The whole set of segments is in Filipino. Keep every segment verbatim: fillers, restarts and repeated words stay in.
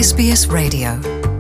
S B S Radio.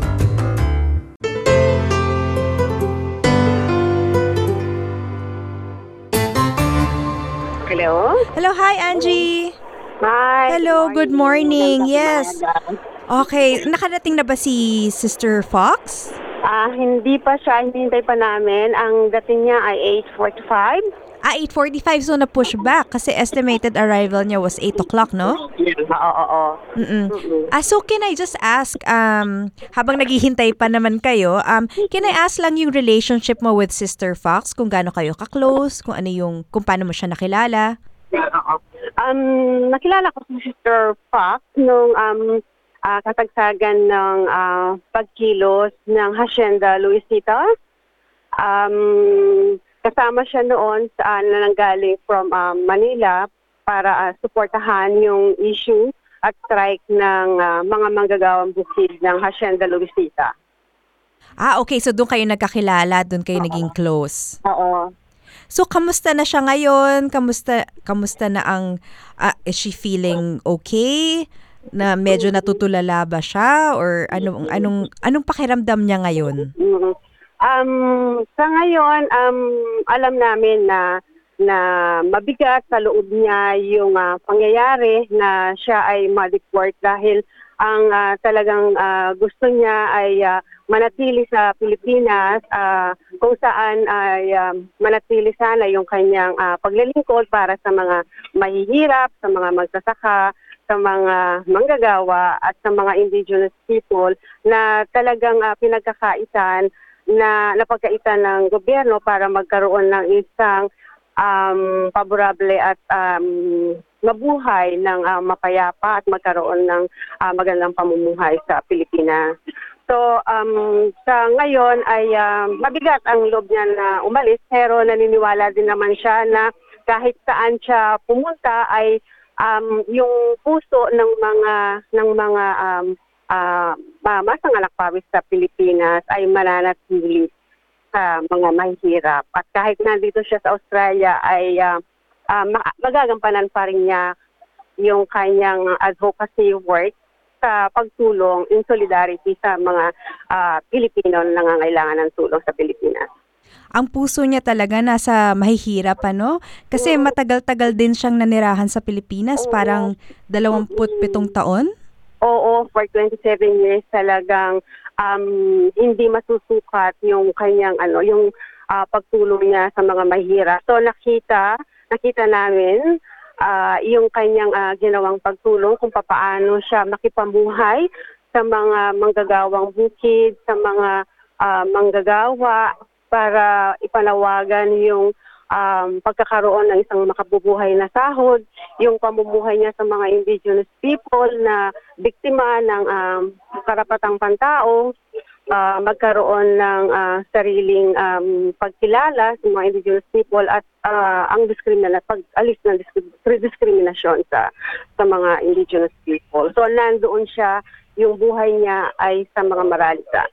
Hello? Hello, hi Angie. Hi. Hello, good morning. Yes. Okay, nakarating na ba si Sister Fox? Ah, hindi pa siya, hinihintay pa namin. Ang dating niya ay eight forty-five. Ah, eight forty-five, so na-push back kasi estimated arrival niya was eight o'clock, no? Oo, oo, oo. Mm-mm. Ah, so can I just ask, um, habang naghihintay pa naman kayo, um, can I ask lang yung relationship mo with Sister Fox? Kung gaano kayo ka-close, kung ano yung, kung paano mo siya nakilala? Oo. Um, nakilala ko si Sister Fox nung um, ah, kasagsagan ng ah, pagkilos ng Hacienda Luisita. Um, kasama siya noon sa na nanggaling from um, Manila para uh, suportahan yung issue at strike ng uh, mga manggagawang bukid ng Hacienda Luisita. Ah, okay. So doon kayo nagkakilala, doon kayo naging close. Oo. So kamusta na siya ngayon? Kamusta kamusta na ang ah, is she feeling okay? Na medyo natutulala ba siya or anong anong anong pakiramdam niya ngayon? Mm. Um, sa ngayon, um, alam namin na na mabigat sa loob niya yung uh, pangyayari na siya ay ma-deport dahil ang uh, talagang uh, gusto niya ay uh, manatili sa Pilipinas uh, kung saan ay uh, manatili sana yung kanyang uh, paglilingkod para sa mga mahihirap, sa mga magsasaka, sa mga manggagawa at sa mga indigenous people na talagang uh, pinagkakaitan na napagkaitan ng gobyerno para magkaroon ng isang um, paborable at um, mabuhay ng uh, mapayapa at magkaroon ng uh, magandang pamumuhay sa Pilipinas. So um, sa ngayon ay uh, mabigat ang loob niya na umalis pero naniniwala din naman siya na kahit saan siya pumunta ay um, yung puso ng mga ng mga um, uh, masang anak pawis sa Pilipinas ay mananatili sa mga mahihirap. At kahit nandito siya sa Australia ay uh, uh, magagampanan pa rin niya yung kanyang advocacy work sa pagtulong in solidarity sa mga uh, Pilipino na nangangailangan ng tulong sa Pilipinas. Ang puso niya talaga nasa mahihirap, ano? Kasi matagal-tagal din siyang nanirahan sa Pilipinas, parang dalawampu't pitong taon? Oo, for twenty-seven years talagang um, hindi masusukat yung kanyang ano, yung uh, pagtulong niya sa mga mahirap. So nakita, nakita namin uh, yung kanyang uh, ginawang pagtulong kung papaano siya makipamuhay sa mga manggagawang bukid, sa mga uh, manggagawa para ipanawagan yung um, pagkakaroon ng isang makabubuhay na sahod, yung pamumuhay niya sa mga indigenous people na biktima ng um, karapatang pantao, uh, magkaroon ng uh, sariling um, pagkilala sa mga indigenous people at uh, ang diskriminasyon, pag-alis ng diskriminasyon sa, sa mga indigenous people. So nandoon siya, yung buhay niya ay sa mga maralita.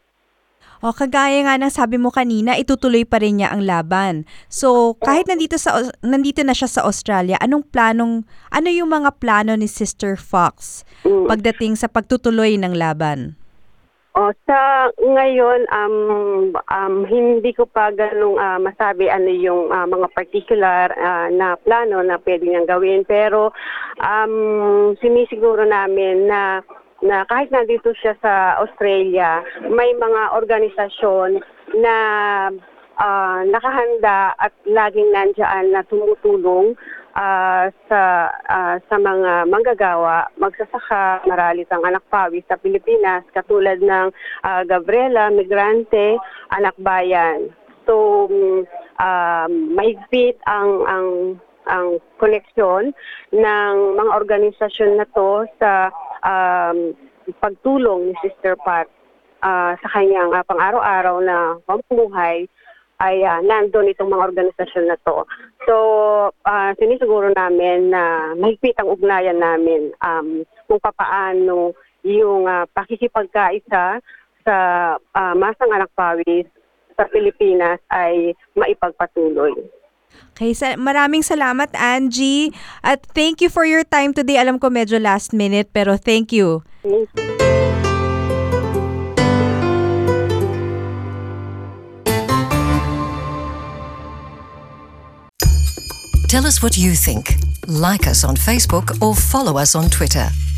O kagaya nga ng sabi mo kanina, itutuloy pa rin niya ang laban. So, kahit nandito sa nandito na siya sa Australia, anong planong ano yung mga plano ni Sister Fox pagdating sa pagtutuloy ng laban? O sa ngayon um, um hindi ko pa ganung uh, masabi ano yung uh, mga particular uh, na plano na pwede niyang gawin, pero um sinisiguro namin na na kahit nandito siya sa Australia, may mga organisasyon na uh, nakahanda at laging nandiyan na tumutulong uh, sa uh, sa mga manggagawa, magsasaka, maralitang anak pawis sa Pilipinas, katulad ng uh, Gabriela, Migrante, Anak Bayan. So, um, mahigpit ang ang ang koneksyon ng mga organisasyon na to sa um, pagtulong ni Sister Pat uh, sa kanyang uh, pang-araw-araw na pamumuhay ay uh, nandun itong mga organisasyon na to. So, uh, sinisiguro namin na mahigpit ang ugnayan namin um, kung papaano yung uh, pakikipagkaisa sa uh, masang anak pawis sa Pilipinas ay maipagpatuloy. Okay, sa- maraming salamat Angie at thank you for your time today. Alam ko medyo last minute pero thank you. Thank you. Tell us what you think. Like us on Facebook or follow us on Twitter.